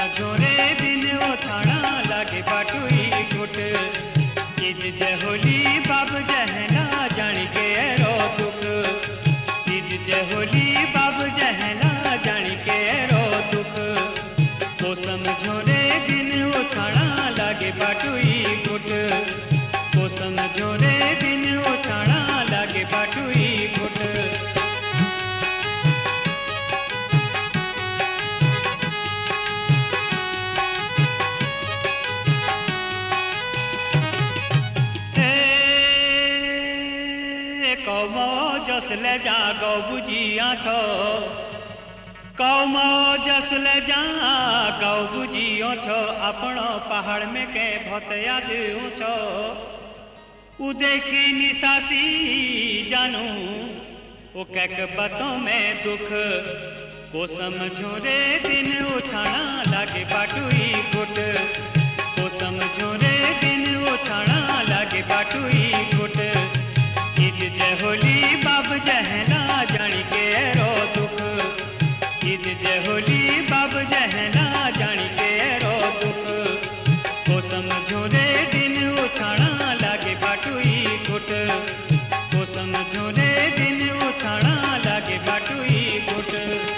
समझो रे दिन ओछाणा लागे बाटुई घुट तीज जहोली बाब जहना जान के रो दुख तीज जहोली बाब जहना जान के रो दुख वो समझो रे दिन ओछाणा लागे बाटुई घुट वो समझो रे दिन ओछाणा लागे बाटुई घुट कौमो जसले जा गौ बुझिया छो कौमो जसले जा गौ बुझियो छो अपनो पहाड़ में के बहुत याद छो उ देखी निसासी जानू वो कैक बातों में दुख को समझो रे दिन उछाणा लागे बाटुई घुट को समझो रे दिन उछाणा लागे बाटुई घुट तीज जहोली बाब जहना जान के रो दुख तीज जहोली बाब जहना जान के रो दुख को समझो रे दिन उछाणा लागे बाटुई घुट को समझो रे दिन उछाणा लागे बाटुई घुट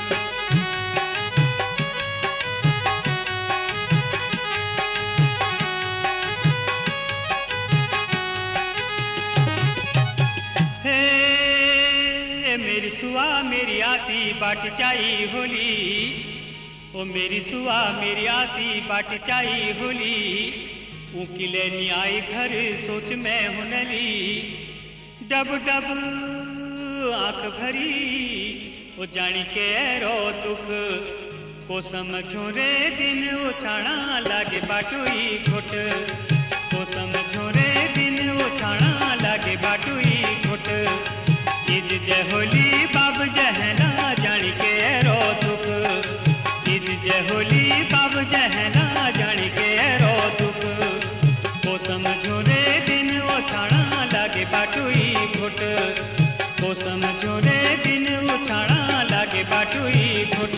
मेरी सुआ मेरी आसी बाट चाई होली ओ मेरी सुआ मेरी आसी बाट चाई होली ऊकिले न्याय घर सोच में हुनली डब डब आंख भरी ओ जानी के रो दुख को समझो रे दिन उछाणा लागे बाटुई घुट को समझो रे दिन उछाणा लागे बाटुई घुट तीज जहोली बाब जहना जान के रो दुख तीज जहोली बाब जहना जान के रो दुख को समझो रे दिन उछाणा लागे बाटुई घुट को समझो रे दिन उछाणा लागे बाटुई घुट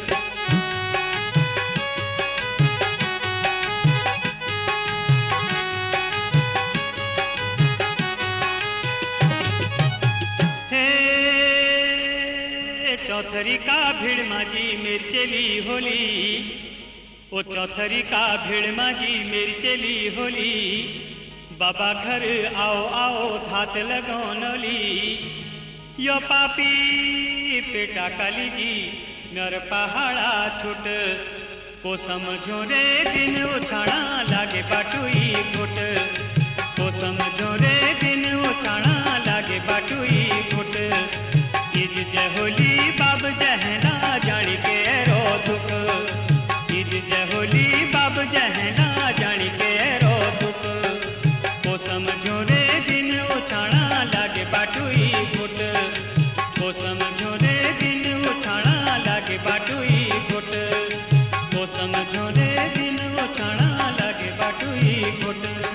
चौथरी का भीड़ माजी मेरी चली होली ओ चौथरी का भीड़ माजी मेरी चली होली बाबा घर आओ आओ धात लगोनली यो पापी पेटा काली जी नर पहाड़ा छुट को समझो रे दिन उछाणा लागे बाटुई घुट को समझो रे दिन उछाणा लागे बाटुई घुट तीज जहोली बाब जहना जान के रो दुख तीज जहोली बाब जहना जान के रो दुख को समझो रे दिन उछाणा लागे बाटुई घुट को समझो रे दिन उछाणा लागे बाटुई घुट को समझो रे दिन उछाणा लागे बाटुई घुट